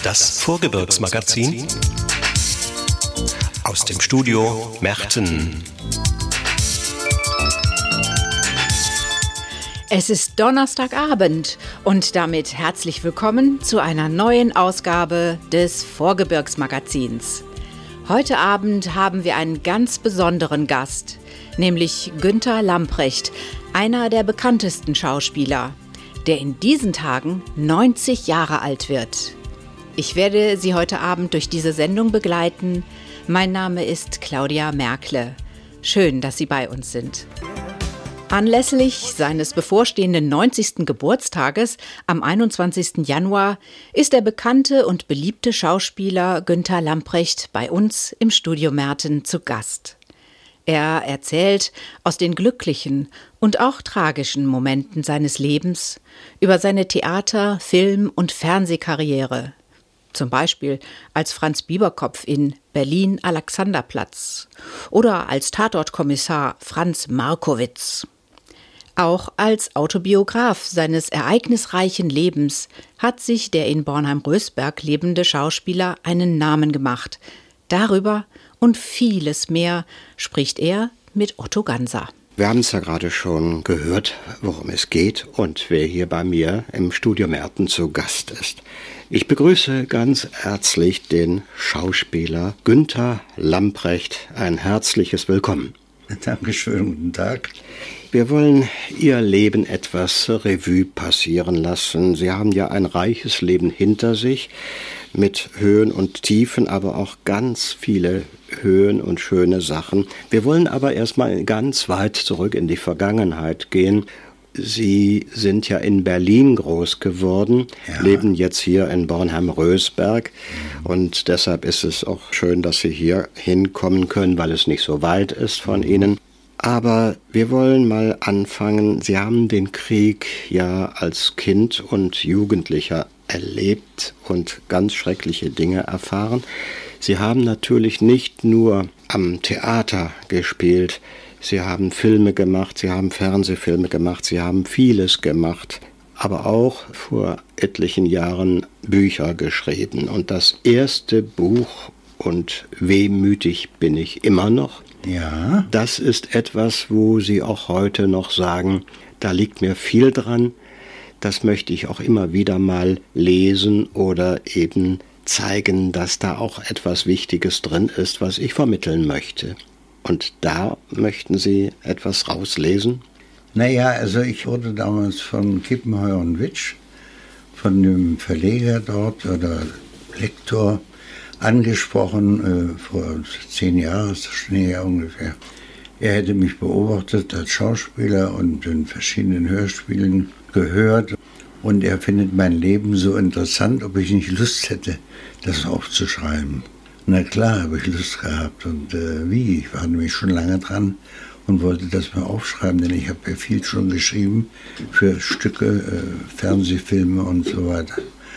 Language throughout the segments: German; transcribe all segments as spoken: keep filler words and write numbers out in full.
Das Vorgebirgsmagazin aus dem Studio Merten. Es ist Donnerstagabend und damit herzlich willkommen zu einer neuen Ausgabe des Vorgebirgsmagazins. Heute Abend haben wir einen ganz besonderen Gast, nämlich Günter Lamprecht, einer der bekanntesten Schauspieler, der in diesen Tagen neunzig Jahre alt wird. Ich werde Sie heute Abend durch diese Sendung begleiten. Mein Name ist Claudia Merkle. Schön, dass Sie bei uns sind. Anlässlich seines bevorstehenden neunzigsten Geburtstages am einundzwanzigsten Januar ist der bekannte und beliebte Schauspieler Günter Lamprecht bei uns im Studio Merten zu Gast. Er erzählt aus den glücklichen und auch tragischen Momenten seines Lebens über seine Theater-, Film- und Fernsehkarriere. Zum Beispiel als Franz Bieberkopf in Berlin Alexanderplatz oder als Tatortkommissar Franz Markowitz. Auch als Autobiograf seines ereignisreichen Lebens hat sich der in Bornheim-Rösberg lebende Schauspieler einen Namen gemacht. Darüber und vieles mehr spricht er mit Otto Ganser. Wir haben es ja gerade schon gehört, worum es geht und wer hier bei mir im Studio Merten zu Gast ist. Ich begrüße ganz herzlich den Schauspieler Günter Lamprecht. Ein herzliches Willkommen. Dankeschön, guten Tag. Wir wollen Ihr Leben etwas Revue passieren lassen. Sie haben ja ein reiches Leben hinter sich, mit Höhen und Tiefen, aber auch ganz viele Höhen und schöne Sachen. Wir wollen aber erstmal ganz weit zurück in die Vergangenheit gehen. Sie sind ja in Berlin groß geworden, ja. Leben jetzt hier in Bornheim-Rösberg. Mhm. Und deshalb ist es auch schön, dass Sie hier hinkommen können, weil es nicht so weit ist von Ihnen. Aber wir wollen mal anfangen. Sie haben den Krieg ja als Kind und Jugendlicher erlebt und ganz schreckliche Dinge erfahren. Sie haben natürlich nicht nur am Theater gespielt, Sie haben Filme gemacht, Sie haben Fernsehfilme gemacht, Sie haben vieles gemacht, aber auch vor etlichen Jahren Bücher geschrieben. Und das erste Buch, und wehmütig bin ich immer noch, ja. Das ist etwas, wo Sie auch heute noch sagen, da liegt mir viel dran, das möchte ich auch immer wieder mal lesen oder eben zeigen, dass da auch etwas Wichtiges drin ist, was ich vermitteln möchte. Und da möchten Sie etwas rauslesen? Naja, also ich wurde damals von Kippenheuer und Witsch, von dem Verleger dort oder Lektor, angesprochen, äh, vor zehn Jahren ist das schon her ungefähr. Er hätte mich beobachtet als Schauspieler und in verschiedenen Hörspielen gehört. Und er findet mein Leben so interessant, ob ich nicht Lust hätte, das aufzuschreiben. Na klar, habe ich Lust gehabt. Und äh, wie? Ich war nämlich schon lange dran und wollte das mal aufschreiben, denn ich habe ja viel schon geschrieben für Stücke, äh, Fernsehfilme und so weiter.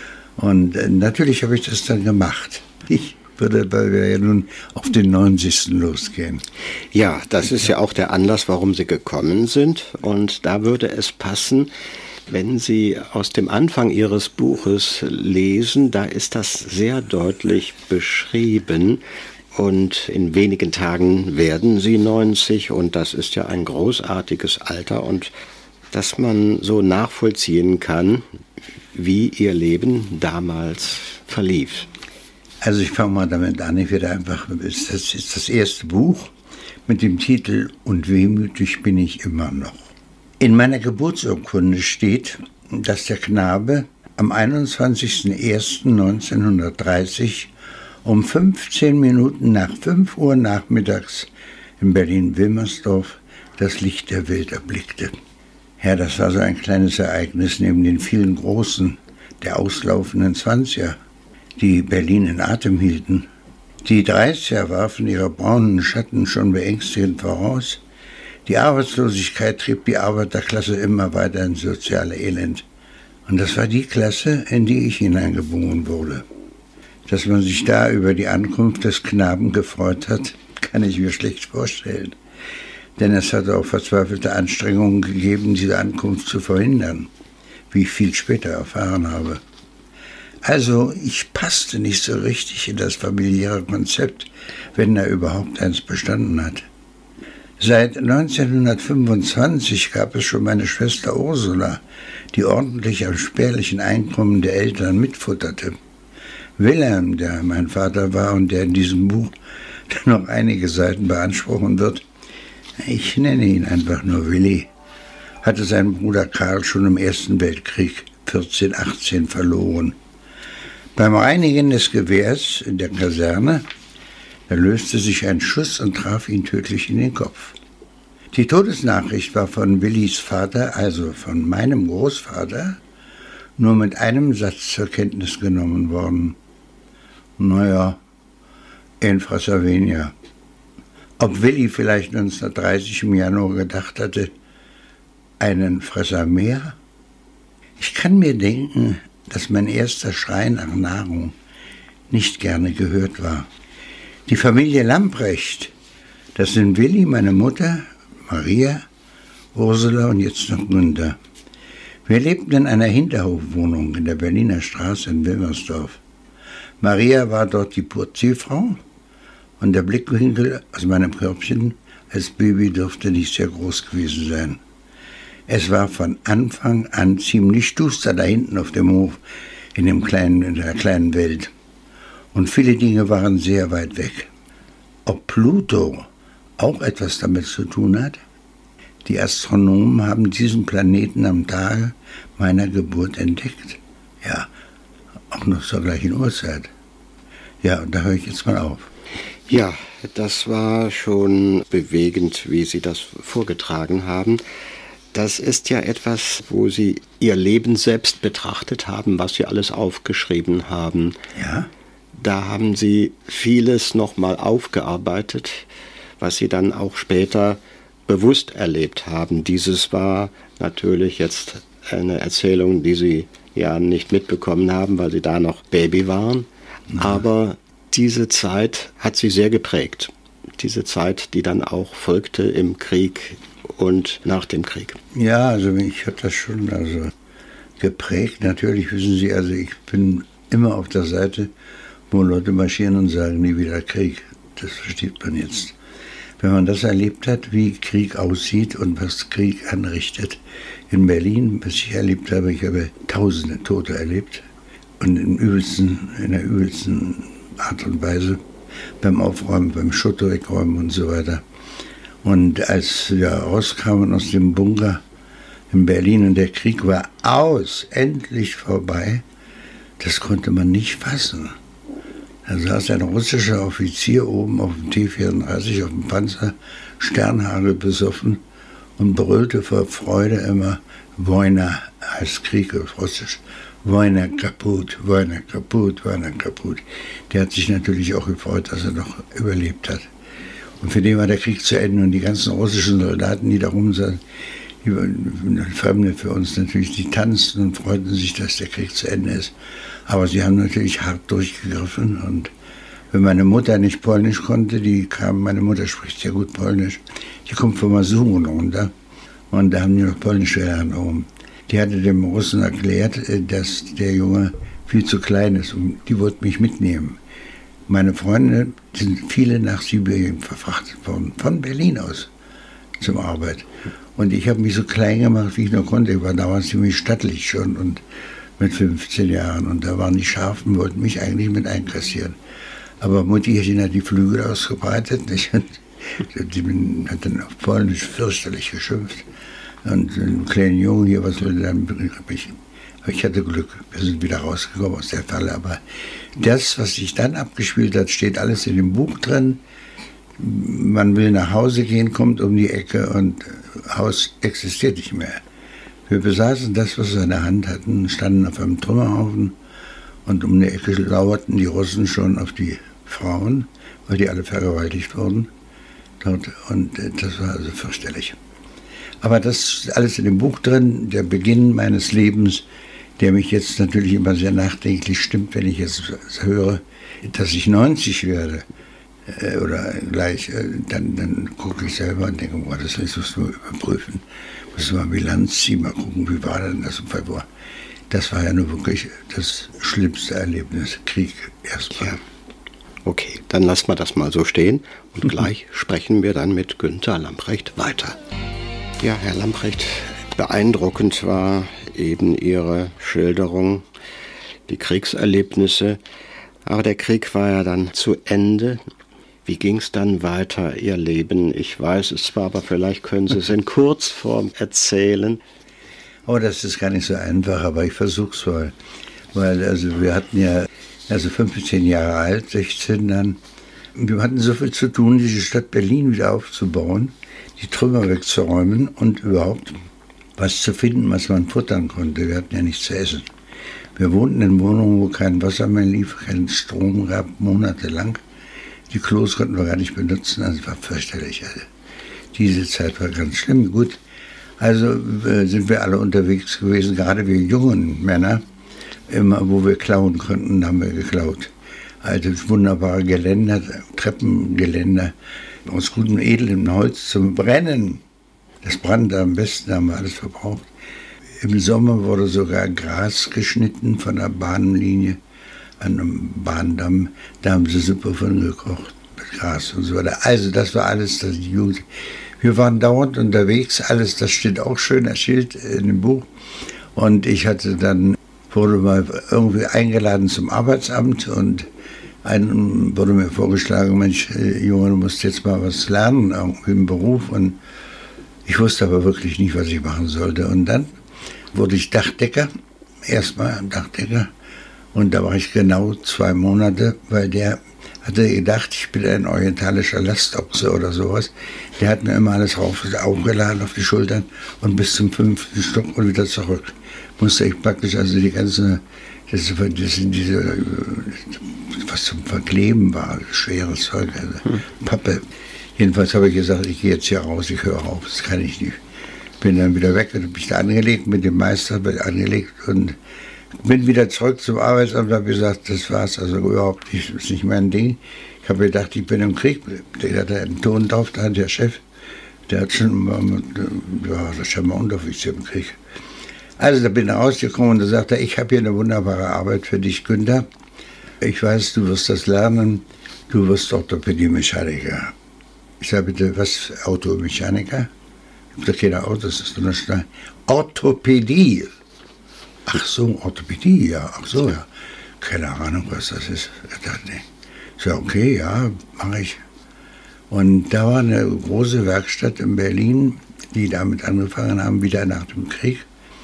Und äh, natürlich habe ich das dann gemacht. Ich würde, weil wir ja nun auf den neunzigsten losgehen. Ja, das ist ja auch der Anlass, warum Sie gekommen sind. Und da würde es passen, wenn Sie aus dem Anfang Ihres Buches lesen, da ist das sehr deutlich beschrieben. Und in wenigen Tagen werden Sie neunzig und das ist ja ein großartiges Alter. Und dass man so nachvollziehen kann, wie Ihr Leben damals verlief. Also ich fange mal damit an, ich werde einfach, das ist das erste Buch mit dem Titel »Und wehmütig bin ich immer noch«. In meiner Geburtsurkunde steht, dass der Knabe am einundzwanzigsten ersten neunzehnhundertdreißig um fünfzehn Minuten nach fünf Uhr nachmittags in Berlin-Wilmersdorf das Licht der Welt erblickte. Ja, das war so ein kleines Ereignis neben den vielen großen der auslaufenden zwanziger, die Berlin in Atem hielten. Die dreißiger warfen ihre braunen Schatten schon beängstigend voraus. Die Arbeitslosigkeit trieb die Arbeiterklasse immer weiter ins soziale Elend. Und das war die Klasse, in die ich hineingeboren wurde. Dass man sich da über die Ankunft des Knaben gefreut hat, kann ich mir schlecht vorstellen. Denn es hat auch verzweifelte Anstrengungen gegeben, diese Ankunft zu verhindern, wie ich viel später erfahren habe. Also ich passte nicht so richtig in das familiäre Konzept, wenn er überhaupt eins bestanden hat. Seit neunzehnhundertfünfundzwanzig gab es schon meine Schwester Ursula, die ordentlich am spärlichen Einkommen der Eltern mitfutterte. Wilhelm, der mein Vater war und der in diesem Buch noch einige Seiten beanspruchen wird, ich nenne ihn einfach nur Willi, hatte seinen Bruder Karl schon im Ersten Weltkrieg vierzehn achtzehn verloren. Beim Reinigen des Gewehrs in der Kaserne, da löste sich ein Schuss und traf ihn tödlich in den Kopf. Die Todesnachricht war von Willis Vater, also von meinem Großvater, nur mit einem Satz zur Kenntnis genommen worden. Naja, ein Fresser weniger. Ob Willi vielleicht neunzehnhundertdreißig im Januar gedacht hatte, einen Fresser mehr? Ich kann mir denken, dass mein erster Schrei nach Nahrung nicht gerne gehört war. Die Familie Lamprecht, das sind Willi, meine Mutter, Maria, Ursula und jetzt noch Günther. Wir lebten in einer Hinterhofwohnung in der Berliner Straße in Wilmersdorf. Maria war dort die Portierfrau und der Blickwinkel aus meinem Körbchen als Baby dürfte nicht sehr groß gewesen sein. Es war von Anfang an ziemlich duster da hinten auf dem Hof, in, dem kleinen, in der kleinen Welt. Und viele Dinge waren sehr weit weg. Ob Pluto auch etwas damit zu tun hat? Die Astronomen haben diesen Planeten am Tage meiner Geburt entdeckt. Ja, auch noch zur gleichen Uhrzeit. Ja, und da höre ich jetzt mal auf. Ja, das war schon bewegend, wie Sie das vorgetragen haben. Das ist ja etwas, wo Sie Ihr Leben selbst betrachtet haben, was Sie alles aufgeschrieben haben. Ja. Da haben Sie vieles nochmal aufgearbeitet, was Sie dann auch später bewusst erlebt haben. Dieses war natürlich jetzt eine Erzählung, die Sie ja nicht mitbekommen haben, weil Sie da noch Baby waren. Ja. Aber diese Zeit hat Sie sehr geprägt. Diese Zeit, die dann auch folgte im Krieg und nach dem Krieg. Ja, also mich hat das schon also geprägt. Natürlich wissen Sie, also ich bin immer auf der Seite, wo Leute marschieren und sagen, nie wieder Krieg. Das versteht man jetzt. Wenn man das erlebt hat, wie Krieg aussieht und was Krieg anrichtet. In Berlin, was ich erlebt habe, ich habe tausende Tote erlebt. Und im übelsten, in der übelsten Art und Weise, beim Aufräumen, beim Schutt wegräumen und so weiter. Und als wir rauskamen aus dem Bunker in Berlin und der Krieg war aus, endlich vorbei, das konnte man nicht fassen. Da saß ein russischer Offizier oben auf dem T vierunddreißig, auf dem Panzer, Sternhagel besoffen und brüllte vor Freude immer, Wojna heißt Krieg auf Russisch, Wojna kaputt, Wojna kaputt, Wojna kaputt. Der hat sich natürlich auch gefreut, dass er noch überlebt hat. Und für den war der Krieg zu Ende und die ganzen russischen Soldaten, die da rum saßen, die waren Fremde für uns natürlich, die tanzten und freuten sich, dass der Krieg zu Ende ist. Aber sie haben natürlich hart durchgegriffen und wenn meine Mutter nicht Polnisch konnte, die kam, meine Mutter spricht sehr gut Polnisch, die kommt von Masuren runter und da haben die noch Polnisch gelernt oben. Die hatte dem Russen erklärt, dass der Junge viel zu klein ist und die wollten mich mitnehmen. Meine Freunde sind viele nach Sibirien verfrachtet worden, von Berlin aus zum Arbeit. Und ich habe mich so klein gemacht, wie ich nur konnte. Ich war damals ziemlich stattlich schon und mit fünfzehn Jahren. Und da waren die Schafen, wollten mich eigentlich mit einkassieren. Aber Mutti hat ihnen die Flügel ausgebreitet. Nicht? Die hat dann auf Polnisch fürchterlich geschimpft. Und ein kleiner Junge hier, was will dann ich? Aber ich hatte Glück, wir sind wieder rausgekommen aus der Falle. Aber das, was sich dann abgespielt hat, steht alles in dem Buch drin. Man will nach Hause gehen, kommt um die Ecke und Haus existiert nicht mehr. Wir besaßen das, was wir in der Hand hatten, standen auf einem Trümmerhaufen und um die Ecke lauerten die Russen schon auf die Frauen, weil die alle vergewaltigt wurden. Dort. Und das war also fürchterlich. Aber das ist alles in dem Buch drin, der Beginn meines Lebens, der mich jetzt natürlich immer sehr nachdenklich stimmt, wenn ich jetzt höre, dass ich neunzig werde äh, oder gleich, äh, dann, dann gucke ich selber und denke, boah, das musst du überprüfen, musst du mal Bilanz ziehen, mal gucken, wie war denn das? das war ja nur wirklich das schlimmste Erlebnis, Krieg erstmal. Ja. Okay, dann lassen wir das mal so stehen und gleich sprechen wir dann mit Günter Lamprecht weiter. Ja, Herr Lamprecht, beeindruckend war eben Ihre Schilderung, die Kriegserlebnisse. Aber der Krieg war ja dann zu Ende. Wie ging es dann weiter, Ihr Leben? Ich weiß es zwar, aber vielleicht können Sie es in Kurzform erzählen. Oh, das ist gar nicht so einfach, aber ich versuche es mal. Weil also wir hatten ja, also fünfzehn Jahre alt, sechzehn dann, wir hatten so viel zu tun, diese Stadt Berlin wieder aufzubauen, die Trümmer wegzuräumen und überhaupt was zu finden, was man futtern konnte. Wir hatten ja nichts zu essen. Wir wohnten in Wohnungen, wo kein Wasser mehr lief, keinen Strom gab, monatelang. Die Klos konnten wir gar nicht benutzen, also es war fürchterlich. Also diese Zeit war ganz schlimm. Gut, also äh, sind wir alle unterwegs gewesen, gerade wir jungen Männer, immer wo wir klauen konnten, haben wir geklaut. Altes, wunderbare Geländer, Treppengeländer aus gutem, edlem Holz zum Brennen. Das brannte am besten, haben wir alles verbraucht. Im Sommer wurde sogar Gras geschnitten von der Bahnlinie an einem Bahndamm. Da haben sie Suppe von gekocht, mit Gras und so weiter. Also das war alles, das die Jugend. Wir waren dauernd unterwegs, alles, das steht auch schön, das Schild in dem Buch. Und ich hatte dann, wurde mal irgendwie eingeladen zum Arbeitsamt und einem wurde mir vorgeschlagen, Mensch, Junge, du musst jetzt mal was lernen, irgendwie im Beruf. Und ich wusste aber wirklich nicht, was ich machen sollte. Und dann wurde ich Dachdecker, erstmal Dachdecker. Und da war ich genau zwei Monate, weil der hatte gedacht, ich bin ein orientalischer Lastochse oder sowas. Der hat mir immer alles rauf, aufgeladen auf die Schultern und bis zum fünften Stock und wieder zurück. Musste ich praktisch also die ganze, das, das sind diese, was zum Verkleben war, schweres Zeug, also hm. Pappe. Jedenfalls habe ich gesagt, ich gehe jetzt hier raus, ich höre auf, das kann ich nicht. Bin dann wieder weg und habe mich da angelegt, mit dem Meister angelegt und bin wieder zurück zum Arbeitsamt und habe gesagt, das war's, also überhaupt nicht, das ist nicht mein Ding. Ich habe gedacht, ich bin im Krieg, der hatte einen Ton drauf, da hat der Chef, der hat schon, ja, das ist schon mal Unteroffizier im Krieg. Also da bin ich rausgekommen und da sagte er, ich habe hier eine wunderbare Arbeit für dich, Günther. Ich weiß, du wirst das lernen, du wirst Orthopädie-Mechaniker. Ich sage, bitte, was, Automechaniker? Ich habe gesagt, keine Autos, das ist nur schnell. Orthopädie. Ach so, Orthopädie, ja, ach so, ja. Keine Ahnung, was das ist. Ich dachte, nee. Ich sage, okay, ja, mache ich. Und da war eine große Werkstatt in Berlin, die damit angefangen haben, wieder nach dem Krieg.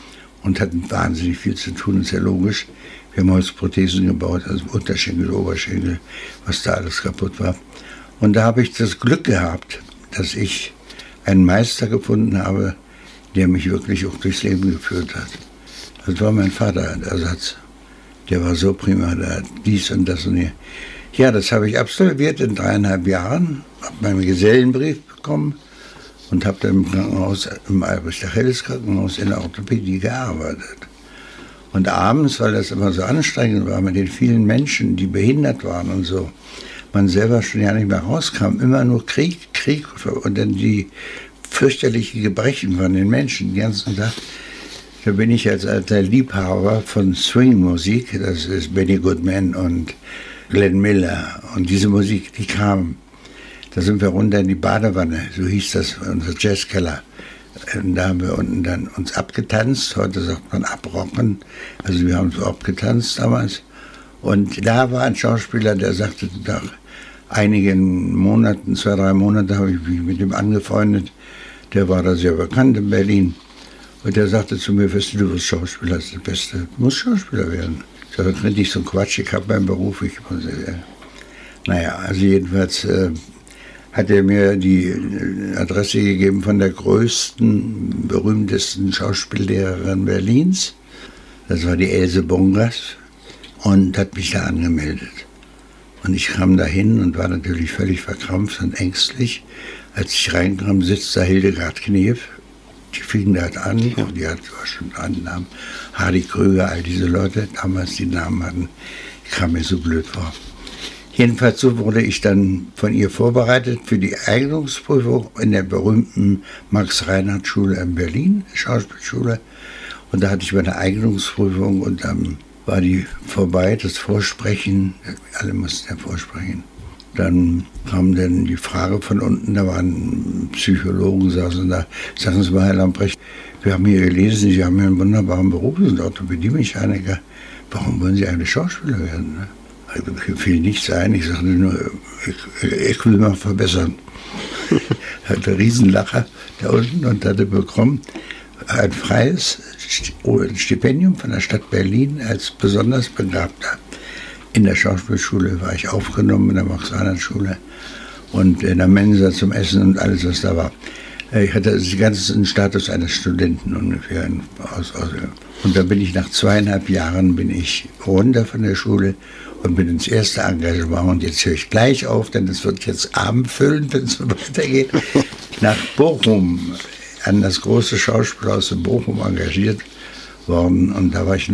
Und hatten wahnsinnig viel zu tun, ist ja logisch. Wir haben Holzprothesen gebaut, also Unterschenkel, Oberschenkel, was da alles kaputt war. Und da habe ich das Glück gehabt, dass ich einen Meister gefunden habe, der mich wirklich auch durchs Leben geführt hat. Das war mein Vater, der Ersatz. Der war so prima, der hat dies und das und hier. Ja, das habe ich absolviert in dreieinhalb Jahren, habe meinen Gesellenbrief bekommen und habe dann im Krankenhaus, im Albrecht-Achilles-Krankenhaus in der Orthopädie gearbeitet. Und abends, weil das immer so anstrengend war mit den vielen Menschen, die behindert waren und so, man selber schon ja nicht mehr rauskam, immer nur Krieg, Krieg und dann die fürchterlichen Gebrechen von den Menschen den ganzen Tag. Da bin ich als alter Liebhaber von Swing-Musik, das ist Benny Goodman und Glenn Miller und diese Musik, die kam. Da sind wir runter in die Badewanne, so hieß das, unser Jazzkeller. Und da haben wir unten dann uns abgetanzt, heute sagt man abrocken, also wir haben so abgetanzt damals. Und da war ein Schauspieler, der sagte, nach einigen Monaten, zwei, drei Monate habe ich mich mit ihm angefreundet, der war da sehr bekannt in Berlin. Und der sagte zu mir, weißt du, du wirst Schauspieler, das ist das Beste, du musst Schauspieler werden. Ich sagte, das ist nicht so ein Quatsch, ich habe meinen Beruf, ich muss, äh, naja, also jedenfalls äh, hat er mir die Adresse gegeben von der größten, berühmtesten Schauspiellehrerin Berlins. Das war die Else Bongers und hat mich da angemeldet. Und ich kam da hin und war natürlich völlig verkrampft und ängstlich. Als ich reinkam, sitzt da Hildegard Knef. Die fing da an, ja. Die hat schon einen Namen. Hardy Krüger, all diese Leute, damals die Namen hatten, ich kam mir so blöd vor. Jedenfalls so wurde ich dann von ihr vorbereitet für die Eignungsprüfung in der berühmten Max-Reinhardt-Schule in Berlin, Schauspielschule. Und da hatte ich meine Eignungsprüfung und dann war die vorbei, das Vorsprechen, alle mussten ja vorsprechen. Dann kam dann die Frage von unten, da waren Psychologen, saßen da, sagen Sie mal, Herr Lamprecht, wir haben hier gelesen, Sie haben hier einen wunderbaren Beruf, Sie sind Orthopädie-Mechaniker, warum wollen Sie eigentlich Schauspieler werden? Ne? Also, mir fiel nichts ein, ich sagte nur, ich, ich will mal verbessern. Hatte einen Riesenlacher da unten und hatte bekommen ein freies Stipendium von der Stadt Berlin als besonders Begabter. In der Schauspielschule war ich aufgenommen, in der Max-Reinhardt-Schule und in der Mensa zum Essen und alles, was da war. Ich hatte also den ganzen Status eines Studenten ungefähr. Und da bin ich nach zweieinhalb Jahren bin ich runter von der Schule und bin ins erste Engagement. Und jetzt höre ich gleich auf, denn es wird jetzt abendfüllend, wenn es so weitergeht. Nach Bochum, an das große Schauspielhaus in Bochum engagiert worden. Und da war ich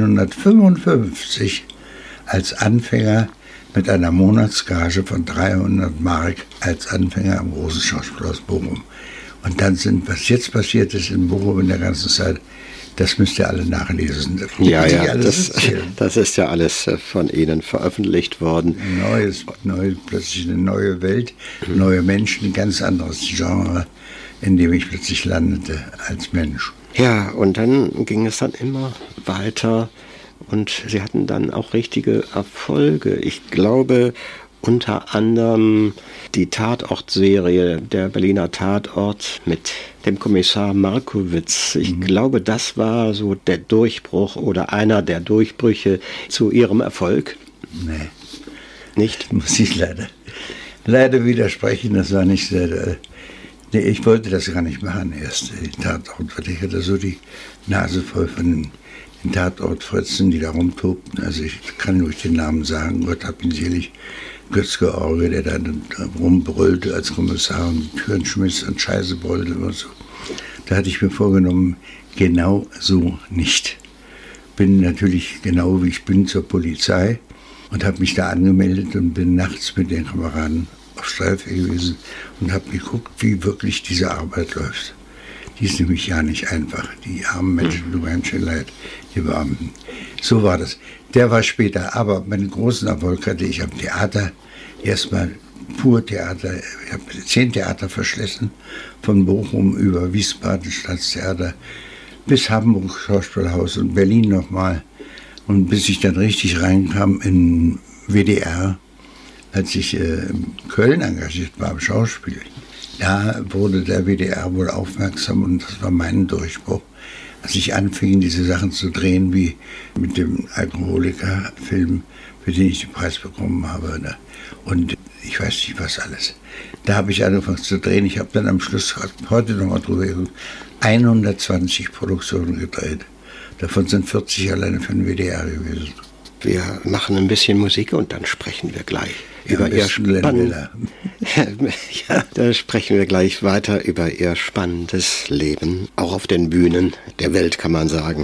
neunzehnhundertfünfundfünfzig als Anfänger mit einer Monatsgage von dreihundert Mark als Anfänger am großen Schauspielhaus Bochum. Und dann sind, was jetzt passiert ist in Bochum in der ganzen Zeit, das müsst ihr alle nachlesen. Ja, ja, das, das ist ja alles von Ihnen veröffentlicht worden. Neues, neu, plötzlich eine neue Welt, mhm. neue Menschen, ein ganz anderes Genre, in dem ich plötzlich landete als Mensch. Ja, und dann ging es dann immer weiter und Sie hatten dann auch richtige Erfolge. Ich glaube, unter anderem die Tatortserie, der Berliner Tatort mit dem Kommissar Markowitz. Ich mhm. glaube, das war so der Durchbruch oder einer der Durchbrüche zu Ihrem Erfolg. Nee. Nicht? Muss ich leider, leider widersprechen, das war nicht sehr... Nee, ich wollte das gar nicht machen erst, die Tatort. Ich hatte so die Nase voll von den Tatortfritzen, die da rumtobten. Also ich kann nur den Namen sagen, Gott hab ihn selig. Götz-George, der dann rumbrüllte als Kommissar und die Türen schmiss und Scheiße brüllte und so. Da hatte ich mir vorgenommen, genau so nicht. Bin natürlich genau wie ich bin zur Polizei und habe mich da angemeldet und bin nachts mit den Kameraden auf Streife gewesen und habe geguckt, wie wirklich diese Arbeit läuft. Die ist nämlich ja nicht einfach. Die armen Menschen, tut mir ganz schön leid, die Beamten. So war das. Der war später, aber meinen großen Erfolg hatte ich am Theater, erstmal pur Theater, ich habe zehn Theater verschlissen, von Bochum über Wiesbaden Staatstheater bis Hamburg Schauspielhaus und Berlin nochmal. Und bis ich dann richtig reinkam in W D R, als ich äh, in Köln engagiert war im Schauspiel, da wurde der W D R wohl aufmerksam und das war mein Durchbruch. Als ich anfing, diese Sachen zu drehen, wie mit dem Alkoholiker-Film, für den ich den Preis bekommen habe. Ne? Und ich weiß nicht, was alles. Da habe ich angefangen zu drehen. Ich habe dann am Schluss, heute noch mal drüber geguckt, hundertzwanzig Produktionen gedreht. Davon sind vierzig alleine für den W D R gewesen. Wir machen ein bisschen Musik und dann sprechen wir gleich ja, über Ihr spannendes. Ja, da sprechen wir gleich weiter über Ihr spannendes Leben, auch auf den Bühnen der Welt, kann man sagen.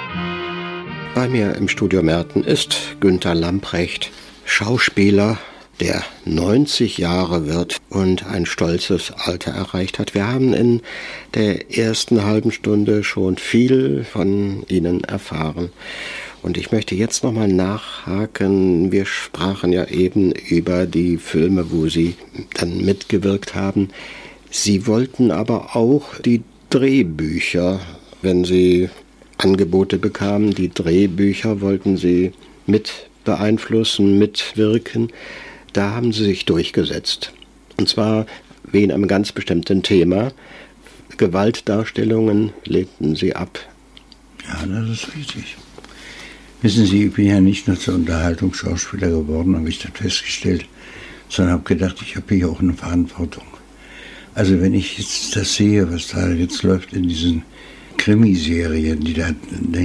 Bei mir im Studio Merten ist Günter Lamprecht, Schauspieler, der neunzig Jahre wird und ein stolzes Alter erreicht hat. Wir haben in der ersten halben Stunde schon viel von Ihnen erfahren. Und ich möchte jetzt nochmal nachhaken. Wir sprachen ja eben über die Filme, wo Sie dann mitgewirkt haben. Sie wollten aber auch die Drehbücher, wenn Sie Angebote bekamen, die Drehbücher wollten Sie mit beeinflussen, mitwirken. Da haben Sie sich durchgesetzt. Und zwar wegen einem ganz bestimmten Thema. Gewaltdarstellungen lehnten Sie ab. Ja, das ist richtig. Wissen Sie, ich bin ja nicht nur zur Unterhaltung Schauspieler geworden, habe ich das festgestellt, sondern habe gedacht, ich habe hier auch eine Verantwortung. Also wenn ich jetzt das sehe, was da jetzt läuft in diesen Krimiserien, die da,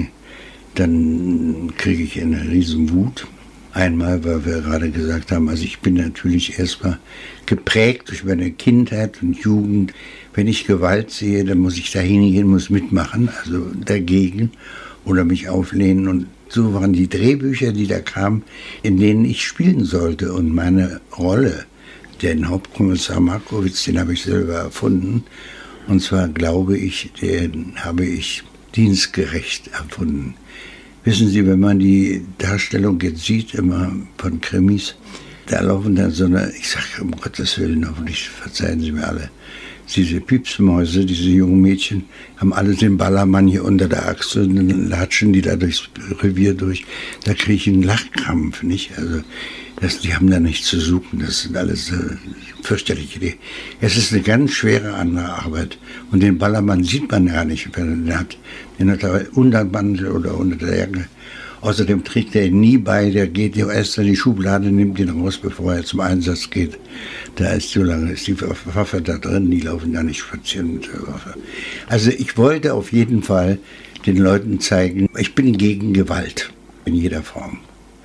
dann kriege ich eine riesen Wut. Einmal, weil wir gerade gesagt haben, also ich bin natürlich erstmal geprägt durch meine Kindheit und Jugend. Wenn ich Gewalt sehe, dann muss ich da hingehen, muss mitmachen, also dagegen oder mich auflehnen. Und so waren die Drehbücher, die da kamen, in denen ich spielen sollte. Und meine Rolle, den Hauptkommissar Markowitz, den habe ich selber erfunden. Und zwar glaube ich, den habe ich dienstgerecht erfunden. Wissen Sie, wenn man die Darstellung jetzt sieht, immer von Krimis, da laufen dann so eine, ich sage um Gottes Willen, hoffentlich verzeihen Sie mir alle, diese Piepsmäuse, diese jungen Mädchen, haben alle den Ballermann hier unter der Achsel und dann latschen die da durchs Revier durch. Da kriege ich einen Lachkrampf, nicht? Also, das, die haben da nichts zu suchen, das sind alles äh, fürchterliche Ideen. Es ist eine ganz schwere andere Arbeit. Und den Ballermann sieht man ja nicht, wenn er den hat. Den hat er unter dem Mantel oder unter der Jacke. Außerdem trägt er ihn nie bei, der geht erst in die Schublade, nimmt ihn raus, bevor er zum Einsatz geht. Da ist so lange, ist die Waffe da drin, die laufen da nicht spazieren mit der Waffe. Also ich wollte auf jeden Fall den Leuten zeigen, ich bin gegen Gewalt in jeder Form.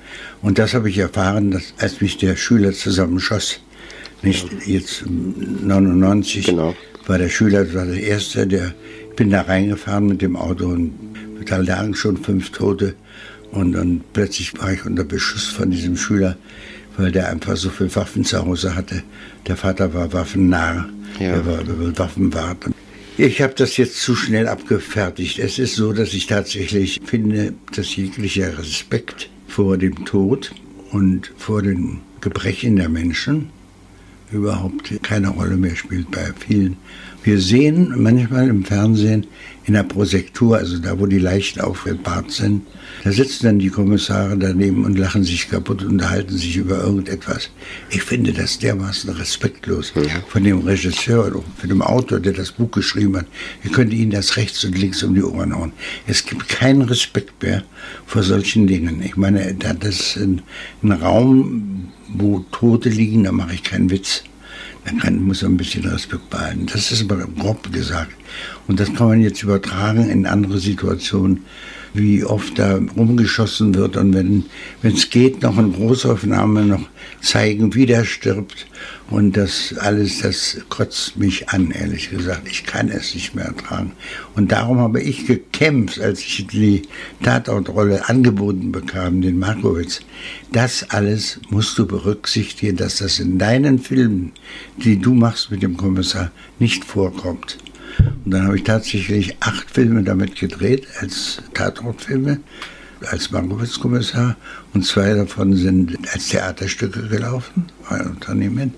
Und das habe ich erfahren, dass, als mich der Schüler zusammenschoss. Nicht jetzt neunundneunzig, genau. War der Schüler, das war der Erste, der, ich bin da reingefahren mit dem Auto und da lagen schon fünf Tote. Und dann plötzlich war ich unter Beschuss von diesem Schüler, weil der einfach so viele Waffen zu Hause hatte. Der Vater war waffennah, ja. Er war Waffenwart. Ich habe das jetzt zu schnell abgefertigt. Es ist so, dass ich tatsächlich finde, dass jeglicher Respekt vor dem Tod und vor den Gebrechen der Menschen überhaupt keine Rolle mehr spielt bei vielen. Wir sehen manchmal im Fernsehen in der Prosektur, also da, wo die Leichen aufgebahrt sind, da sitzen dann die Kommissare daneben und lachen sich kaputt und unterhalten sich über irgendetwas. Ich finde das dermaßen respektlos ja. Von dem Regisseur oder von dem Autor, der das Buch geschrieben hat. Ich könnte Ihnen das rechts und links um die Ohren hauen. Es gibt keinen Respekt mehr vor solchen Dingen. Ich meine, das ist ein, ein Raum, wo Tote liegen, da mache ich keinen Witz. Dann kann, muss man ein bisschen Respekt behalten. Das ist aber grob gesagt. Und das kann man jetzt übertragen in andere Situationen, wie oft da rumgeschossen wird und wenn es geht, noch in Großaufnahme noch zeigen, wie der stirbt. Und das alles, das kotzt mich an, ehrlich gesagt. Ich kann es nicht mehr ertragen. Und darum habe ich gekämpft, als ich die Tatortrolle angeboten bekam, den Markowitz. Das alles musst du berücksichtigen, dass das in deinen Filmen, die du machst mit dem Kommissar, nicht vorkommt. Und dann habe ich tatsächlich acht Filme damit gedreht, als Tatortfilme, als Markowitz-Kommissar. Und zwei davon sind als Theaterstücke gelaufen, bei Unternehmen.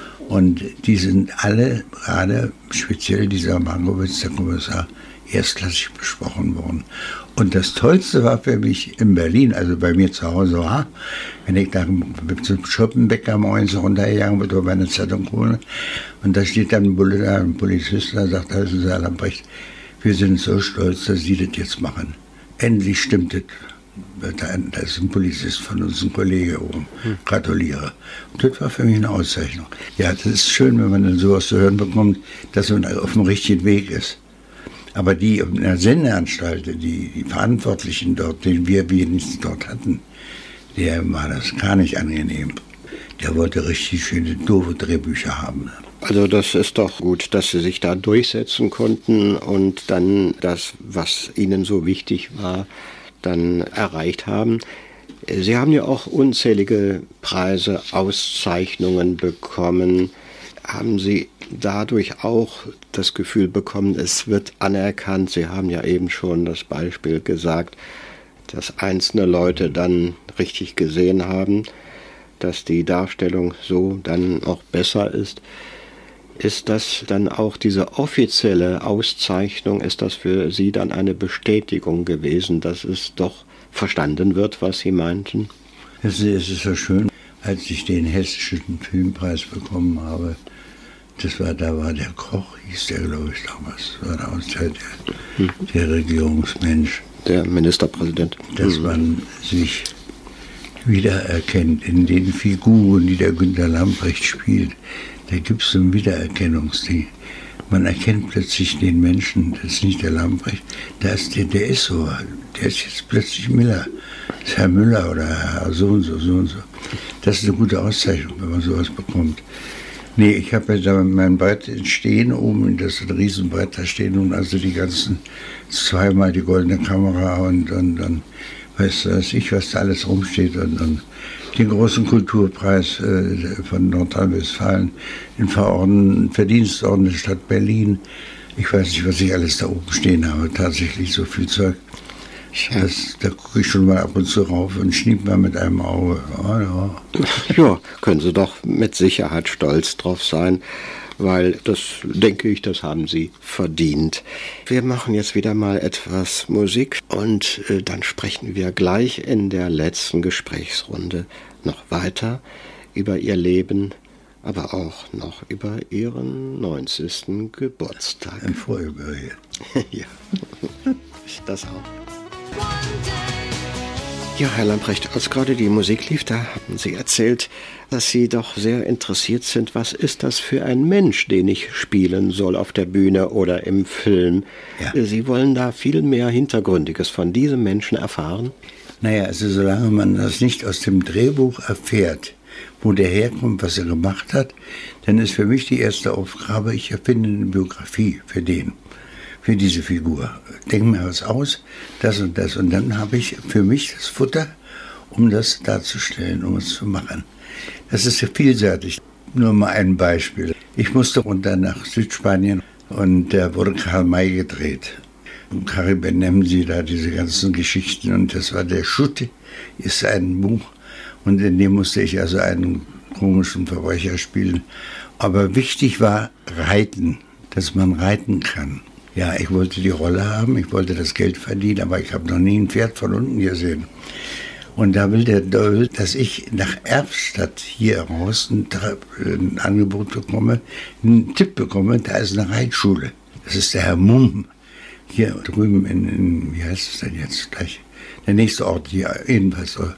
Und die sind alle, gerade speziell dieser Markowitz, der Kommissar, erstklassig besprochen worden. Und das Tollste war für mich in Berlin, also bei mir zu Hause war, wenn ich da zum Schoppenbäcker morgens runtergegangen bin, bei einer Zeitung holen, und da steht dann ein, Pol- ein Polizist, der sagt, das ist Herr Lamprecht, wir sind so stolz, dass Sie das jetzt machen. Endlich stimmt es. Da ist ein Polizist von uns, ein Kollege oben. Gratuliere. Und das war für mich eine Auszeichnung. Ja, das ist schön, wenn man dann sowas zu hören bekommt, dass man auf dem richtigen Weg ist. Aber die in der Sendeanstalt, die, die Verantwortlichen dort, den wir wenigstens dort hatten, der war das gar nicht angenehm. Der wollte richtig schöne, doofe Drehbücher haben. Also das ist doch gut, dass Sie sich da durchsetzen konnten und dann das, was Ihnen so wichtig war, dann erreicht haben. Sie haben ja auch unzählige Preise, Auszeichnungen bekommen. Haben Sie dadurch auch das Gefühl bekommen, es wird anerkannt? Sie haben ja eben schon das Beispiel gesagt, dass einzelne Leute dann richtig gesehen haben, dass die Darstellung so dann auch besser ist. Ist das dann auch diese offizielle Auszeichnung, ist das für Sie dann eine Bestätigung gewesen, dass es doch verstanden wird, was Sie meinten? Es ist so schön, als ich den Hessischen Filmpreis bekommen habe. Das war, da war der Koch, hieß der, glaube ich, damals. Das war der Auszeit der, hm. der Regierungsmensch. Der Ministerpräsident. Dass hm. man sich wiedererkennt in den Figuren, die der Günter Lamprecht spielt. Da gibt es so ein Wiedererkennungsding. Man erkennt plötzlich den Menschen, das ist nicht der Lamprecht, da ist der, der ist so, der ist jetzt plötzlich Müller. Das ist Herr Müller oder Herr so und so, so und so. Das ist eine gute Auszeichnung, wenn man sowas bekommt. Nee, ich habe ja da mein Brett stehen oben, das ist ein Riesenbrett, da stehen nun also die ganzen, zweimal die goldene Kamera und dann, weißt du, weiß ich, was da alles rumsteht und, und den großen Kulturpreis äh, von Nordrhein-Westfalen, den Verordneten, Verdienstorden der Stadt Berlin. Ich weiß nicht, was ich alles da oben stehen habe, tatsächlich so viel Zeug. Das, da gucke ich schon mal ab und zu rauf und schnipp mal mit einem Auge. Oh, ja. Ja, können Sie doch mit Sicherheit stolz drauf sein, weil das, denke ich, das haben Sie verdient. Wir machen jetzt wieder mal etwas Musik und äh, dann sprechen wir gleich in der letzten Gesprächsrunde noch weiter über Ihr Leben, aber auch noch über Ihren neunzigsten Geburtstag. Ein Vorübergehen. Ja, das auch. Ja, Herr Lamprecht, als gerade die Musik lief, da haben Sie erzählt, dass Sie doch sehr interessiert sind. Was ist das für ein Mensch, den ich spielen soll auf der Bühne oder im Film? Ja. Sie wollen da viel mehr Hintergründiges von diesem Menschen erfahren? Naja, also solange man das nicht aus dem Drehbuch erfährt, wo der herkommt, was er gemacht hat, dann ist für mich die erste Aufgabe, ich erfinde eine Biografie für den, für diese Figur. Denke mir was aus, das und das. Und dann habe ich für mich das Futter, um das darzustellen, um es zu machen. Das ist ja vielseitig. Nur mal ein Beispiel. Ich musste runter nach Südspanien und da wurde Karl May gedreht. Und Karim Benemsi, da diese ganzen Geschichten. Und das war der Schutte, ist ein Buch. Und in dem musste ich also einen komischen Verbrecher spielen. Aber wichtig war Reiten, dass man reiten kann. Ja, ich wollte die Rolle haben, ich wollte das Geld verdienen, aber ich habe noch nie ein Pferd von unten gesehen. Und da will der Doll, dass ich nach Erftstadt hier raus ein, ein Angebot bekomme, einen Tipp bekomme, da ist eine Reitschule. Das ist der Herr Mumm, hier drüben in, in wie heißt es denn jetzt gleich? Der nächste Ort hier, jedenfalls so.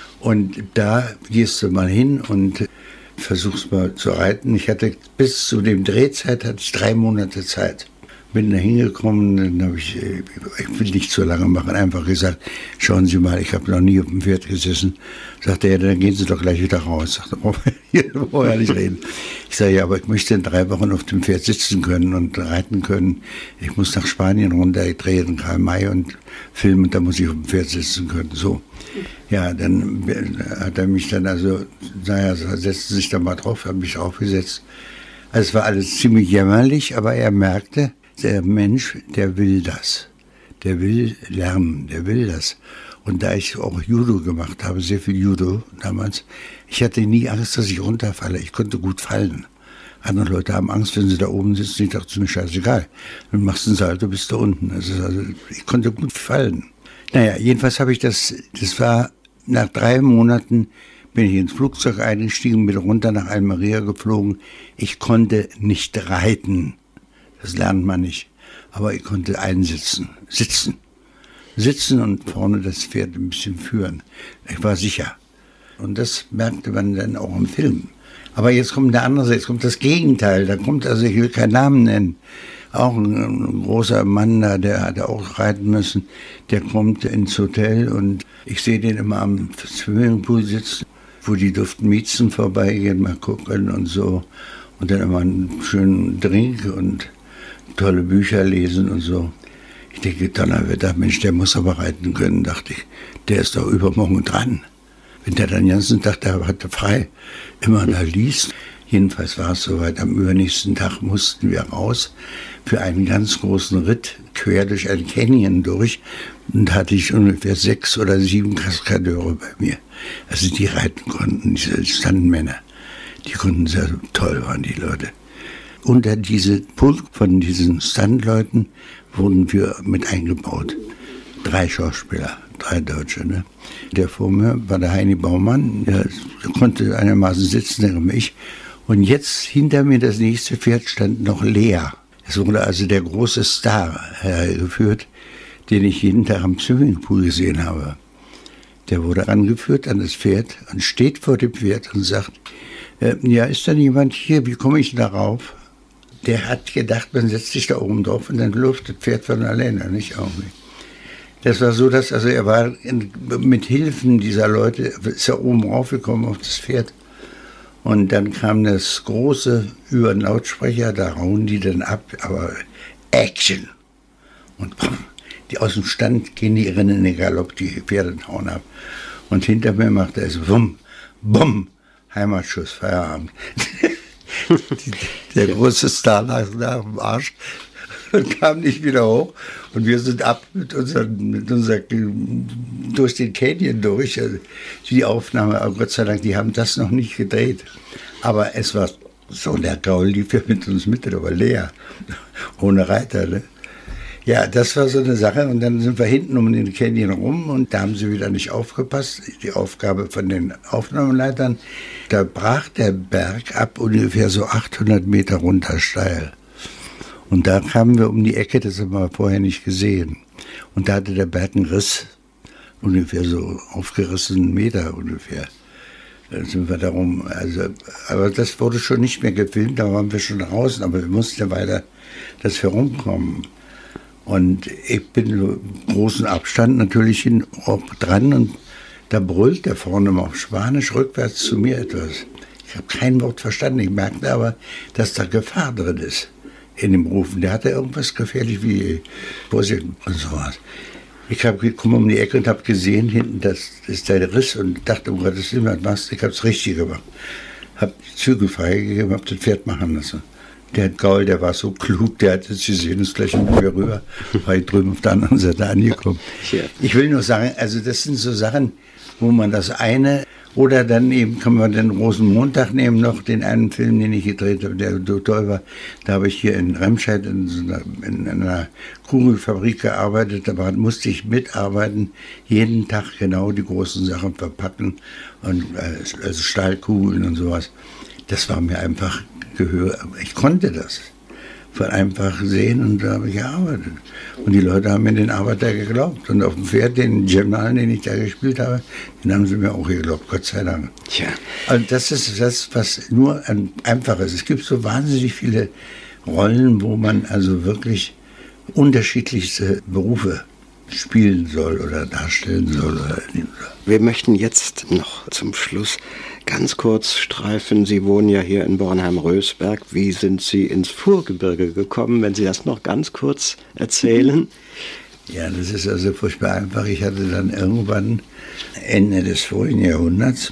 Und da gehst du mal hin und versuchst mal zu reiten. Ich hatte bis zu dem Drehzeit hatte ich drei Monate Zeit. Bin da hingekommen, dann habe ich, ich will nicht zu lange machen, einfach gesagt, schauen Sie mal, ich habe noch nie auf dem Pferd gesessen. Sagte er, dann gehen Sie doch gleich wieder raus. Sagte, hier wollen wir nicht reden. Ich sage, ja, aber ich möchte in drei Wochen auf dem Pferd sitzen können und reiten können. Ich muss nach Spanien runter, ich drehe den Karl May und filmen, und da muss ich auf dem Pferd sitzen können. So. Ja, dann hat er mich dann also, naja, setzte sich da mal drauf, hat mich aufgesetzt. Also es war alles ziemlich jämmerlich, aber er merkte, der Mensch, der will das. Der will lernen, der will das. Und da ich auch Judo gemacht habe, sehr viel Judo damals, ich hatte nie Angst, dass ich runterfalle. Ich konnte gut fallen. Andere Leute haben Angst, wenn sie da oben sitzen. Ich dachte, mir scheißegal. Dann machst du einen Salto, bist du unten. Also, also, ich konnte gut fallen. Naja, jedenfalls habe ich das, das war nach drei Monaten, bin ich ins Flugzeug eingestiegen, bin runter nach Almeria geflogen. Ich konnte nicht reiten. Das lernt man nicht. Aber ich konnte einsitzen, sitzen. Sitzen und vorne das Pferd ein bisschen führen. Ich war sicher. Und das merkte man dann auch im Film. Aber jetzt kommt der andere, jetzt kommt das Gegenteil. Da kommt, also ich will keinen Namen nennen, auch ein, ein großer Mann da, der hatte auch reiten müssen. Der kommt ins Hotel und ich sehe den immer am Swimmingpool sitzen, wo die duften Miezen vorbeigehen, mal gucken und so. Und dann immer einen schönen Drink und tolle Bücher lesen und so. Ich denke, Donnerwetter, Mensch, der muss aber reiten können, dachte ich. Der ist doch übermorgen dran. Wenn der dann den ganzen Tag, der hatte frei, immer da liest. Jedenfalls war es soweit, am übernächsten Tag mussten wir raus für einen ganz großen Ritt quer durch ein Canyon durch. Und da hatte ich ungefähr sechs oder sieben Kaskadeure bei mir. Also die reiten konnten, diese Stuntmänner. Die konnten sehr toll, waren die Leute. Unter diese Pulk von diesen Stuntleuten wurden wir mit eingebaut. Drei Schauspieler, drei Deutsche. Ne? Der vor mir war der Heini Baumann, der konnte einigermaßen sitzen, der war ich. Und jetzt hinter mir das nächste Pferd stand noch Lea. Es wurde also der große Star hergeführt, den ich jeden Tag am Swimmingpool gesehen habe. Der wurde angeführt an das Pferd und steht vor dem Pferd und sagt, äh, ja, ist da jemand hier, wie komme ich darauf? Der hat gedacht, man setzt sich da oben drauf und dann läuft das Pferd von alleine, nicht irgendwie. Das war so, dass also er war in, mit Hilfen dieser Leute, ist er oben raufgekommen auf das Pferd. Und dann kam das große über den Lautsprecher, da hauen die dann ab, aber Action. Und bumm, die aus dem Stand gehen die rennen in den Galopp, die Pferde hauen ab. Und hinter mir macht er es wumm, bumm, Heimatschuss, Feierabend. Der große Star lag nach dem Arsch und kam nicht wieder hoch. Und wir sind ab mit unseren, mit unserer, durch den Canyon durch. Also die Aufnahme, aber Gott sei Dank, die haben das noch nicht gedreht. Aber es war so, der Gaul lief ja mit uns mit, aber leer, ohne Reiter. Ne? Ja, das war so eine Sache. Und dann sind wir hinten um den Canyon rum und da haben sie wieder nicht aufgepasst. Die Aufgabe von den Aufnahmeleitern, da brach der Berg ab ungefähr so achthundert Meter runter steil. Und da kamen wir um die Ecke, das haben wir vorher nicht gesehen. Und da hatte der Berg einen Riss, ungefähr so aufgerissenen Meter ungefähr. Dann sind wir darum, also, aber das wurde schon nicht mehr gefilmt, da waren wir schon draußen, aber wir mussten ja weiter, dass wir rumkommen. Und ich bin im großen Abstand natürlich hin, auch dran und da brüllt der vorne auf Spanisch rückwärts zu mir etwas. Ich habe kein Wort verstanden, ich merkte aber, dass da Gefahr drin ist in dem Rufen. Der hatte irgendwas gefährlich wie Vorsicht und sowas. Ich habe gekommen um die Ecke und habe gesehen, hinten, das ist der Riss und dachte, um Gottes Willen, was machst du? Ich habe es richtig gemacht. Habe die Zügel freigegeben, habe das Pferd machen lassen. Der Gaul, der war so klug, der hat jetzt gesehen, ist gleich mit mir rüber, war ich drüben auf der anderen Seite angekommen. Ich will nur sagen, also das sind so Sachen, wo man das eine, oder dann eben kann man den Rosenmontag nehmen, noch den einen Film, den ich gedreht habe, der so toll war. Da habe ich hier in Remscheid in, so einer, in einer Kugelfabrik gearbeitet, da war, musste ich mitarbeiten, jeden Tag genau die großen Sachen verpacken, und also Stahlkugeln und sowas. Das war mir einfach Gehör, ich konnte das. Von einfach sehen, und da habe ich gearbeitet. Und die Leute haben mir den Arbeiter geglaubt. Und auf dem Pferd, den Jamal, den ich da gespielt habe, den haben sie mir auch geglaubt, Gott sei Dank. Tja. Und das ist das, was nur ein einfaches ist. Es gibt so wahnsinnig viele Rollen, wo man also wirklich unterschiedlichste Berufe spielen soll oder darstellen soll. Oder Wir möchten jetzt noch zum Schluss ganz kurz streifen. Sie wohnen ja hier in Bornheim-Rösberg. Wie sind Sie ins Vorgebirge gekommen, wenn Sie das noch ganz kurz erzählen? Ja, das ist also furchtbar einfach. Ich hatte dann irgendwann Ende des vorigen Jahrhunderts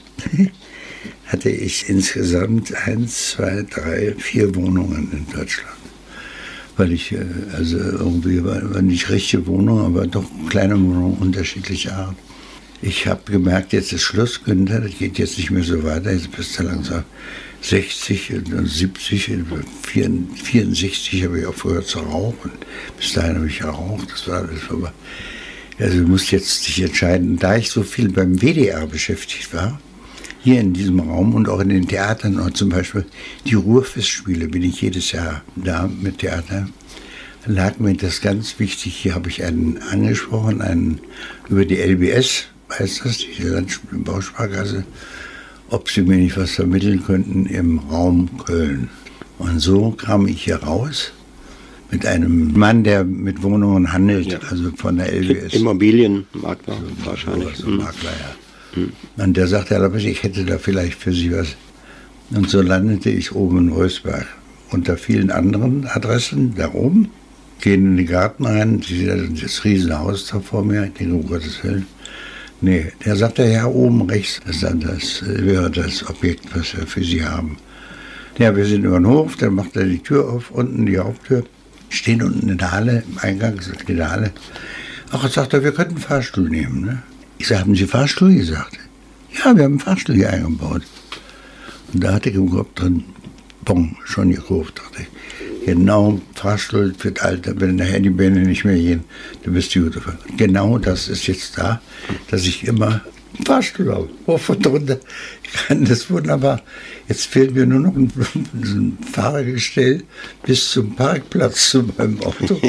hatte ich insgesamt eins, zwei, drei, vier Wohnungen in Deutschland. Weil ich, also irgendwie war, war nicht richtige Wohnung, aber doch kleine Wohnungen unterschiedlicher Art. Ich habe gemerkt, jetzt ist Schluss, Günther, das geht jetzt nicht mehr so weiter, jetzt bist du langsam sechzig, siebzig, vierundsechzig habe ich aufgehört zu rauchen. Bis dahin habe ich geraucht, das war alles vorbei. Also du musst jetzt dich entscheiden. Da ich so viel beim W D R beschäftigt war, hier in diesem Raum und auch in den Theatern, und zum Beispiel die Ruhrfestspiele, bin ich jedes Jahr da mit Theater, lag mir das ganz wichtig. Hier habe ich einen angesprochen, einen über die L B S, heißt das, die Landbausparkasse, ob sie mir nicht was vermitteln könnten im Raum Köln. Und so kam ich hier raus mit einem Mann, der mit Wohnungen handelt, ja. Also von der L B S. Immobilienmakler so, wahrscheinlich. So mhm. Makler, ja. Mhm. Und der sagte, Herr ich hätte da vielleicht für Sie was. Und so landete ich oben in Rösberg. Unter vielen anderen Adressen da oben. Gehen in den Garten rein, das Riesenhaus da vor mir, ich denke, um Gottes Willen. Nee, der sagte, ja, oben rechts, das, das wäre das Objekt, was wir für Sie haben. Ja, wir sind über den Hof, dann macht er die Tür auf, unten die Haupttür, stehen unten in der Halle, im Eingang, in der Halle. Ach, jetzt sagt er, wir könnten einen Fahrstuhl nehmen, ne? Ich sage, haben Sie Fahrstuhl gesagt? Ja, wir haben einen Fahrstuhl hier eingebaut. Und da hatte ich im Kopf drin, Bon, schon gekauft, dachte ich. Genau, Fahrstuhl für das Alter, wenn nachher die Beine nicht mehr gehen, dann bist du gut. Genau das ist jetzt da, dass ich immer einen Fahrstuhl habe, hoch und runter. Ich kann das wunderbar. Jetzt fehlt mir nur noch ein, ein Fahrgestell bis zum Parkplatz zu meinem Auto.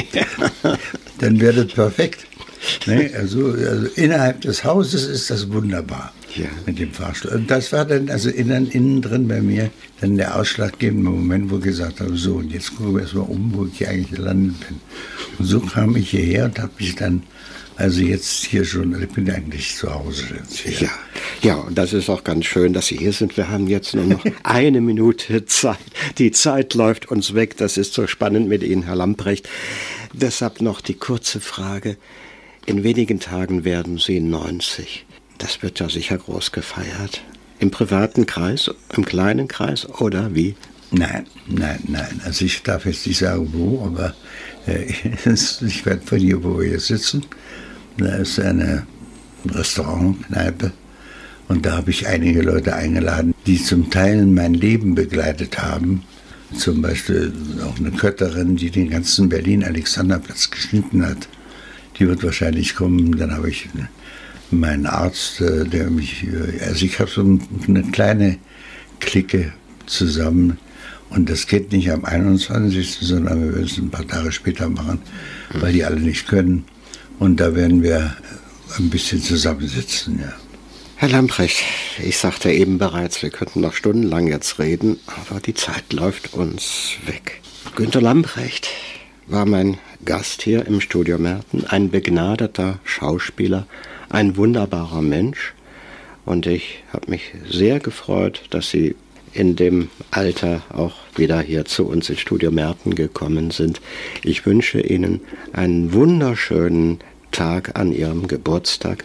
Dann wäre das perfekt. Ne? Also, also innerhalb des Hauses ist das wunderbar. Ja. Mit dem Fahrstuhl. Und das war dann also innen, innen drin bei mir dann der ausschlaggebende Moment, wo ich gesagt habe, so, und jetzt gucken wir erstmal um, wo ich hier eigentlich gelandet bin. Und so kam ich hierher und habe mich dann, also jetzt hier schon, ich bin eigentlich zu Hause jetzt hier. Ja, ja, und das ist auch ganz schön, dass Sie hier sind. Wir haben jetzt nur noch eine Minute Zeit. Die Zeit läuft uns weg. Das ist so spannend mit Ihnen, Herr Lamprecht. Deshalb noch die kurze Frage. In wenigen Tagen werden Sie neunzig. Das wird ja sicher groß gefeiert. Im privaten Kreis, im kleinen Kreis oder wie? Nein, nein, nein. Also ich darf jetzt nicht sagen, wo, aber äh, ich werde von hier, wo wir hier sitzen. Da ist eine Restaurantkneipe und da habe ich einige Leute eingeladen, die zum Teil mein Leben begleitet haben. Zum Beispiel auch eine Kötterin, die den ganzen Berlin-Alexanderplatz geschnitten hat. Die wird wahrscheinlich kommen. Dann habe ich meinen Arzt, der mich, also ich habe so eine kleine Clique zusammen. Und das geht nicht am einundzwanzigsten, sondern wir werden es ein paar Tage später machen, weil die alle nicht können. Und da werden wir ein bisschen zusammensitzen, ja. Herr Lamprecht, ich sagte eben bereits, wir könnten noch stundenlang jetzt reden, aber die Zeit läuft uns weg. Günter Lamprecht war mein Gast hier im Studio Merten, ein begnadeter Schauspieler, ein wunderbarer Mensch. Und ich habe mich sehr gefreut, dass Sie in dem Alter auch wieder hier zu uns ins Studio Merten gekommen sind. Ich wünsche Ihnen einen wunderschönen Tag an Ihrem Geburtstag.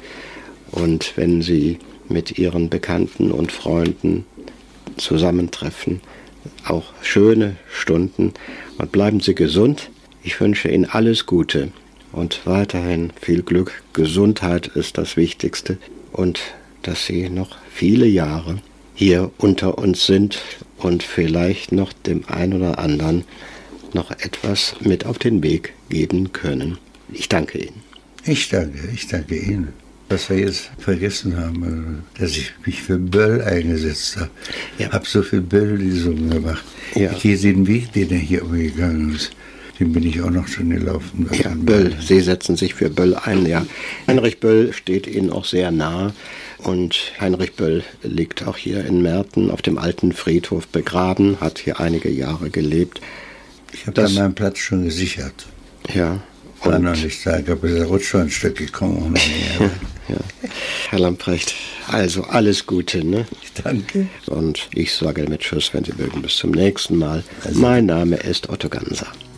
Und wenn Sie mit Ihren Bekannten und Freunden zusammentreffen, auch schöne Stunden. Und bleiben Sie gesund. Ich wünsche Ihnen alles Gute und weiterhin viel Glück. Gesundheit ist das Wichtigste. Und dass Sie noch viele Jahre hier unter uns sind und vielleicht noch dem einen oder anderen noch etwas mit auf den Weg geben können. Ich danke Ihnen. Ich danke, ich danke Ihnen. Was wir jetzt vergessen haben, dass ich mich für Böll eingesetzt habe. Ich ja. habe so viel Böll-Lesungen gemacht. Ja. Ich gehe den Weg, den er hier umgegangen ist, den bin ich auch noch schon gelaufen. Ja, Böll, Sie setzen sich für Böll ein, ja. Heinrich Böll steht Ihnen auch sehr nah. Und Heinrich Böll liegt auch hier in Merten auf dem alten Friedhof begraben, hat hier einige Jahre gelebt. Ich habe da meinen Platz schon gesichert. Ja. War noch nicht da, ich glaube, der Rutsch schon ein Stück gekommen. Ja. Herr Lamprecht, also alles Gute, ne? Danke. Und ich sage damit Tschüss, wenn Sie mögen, bis zum nächsten Mal. Also. Mein Name ist Otto Ganser.